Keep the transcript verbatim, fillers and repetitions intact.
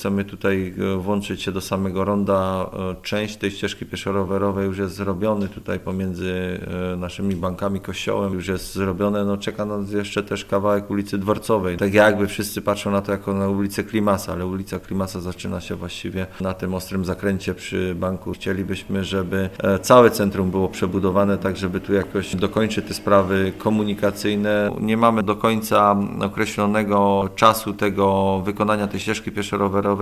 chcemy tutaj włączyć się do samego ronda. Część tej ścieżki pieszo-rowerowej już jest zrobiony tutaj pomiędzy naszymi bankami, kościołem, już jest zrobione, no czeka nas jeszcze też kawałek ulicy Dworcowej. Tak jakby wszyscy patrzą na to jako na ulicę Klimasa, ale ulica Klimasa zaczyna się właściwie na tym ostrym zakręcie przy banku. Chcielibyśmy, żeby całe centrum było przebudowane, tak żeby tu jakoś dokończyć te sprawy komunikacyjne. Nie mamy do końca określonego czasu tego wykonania tej ścieżki pieszo-rowerowej,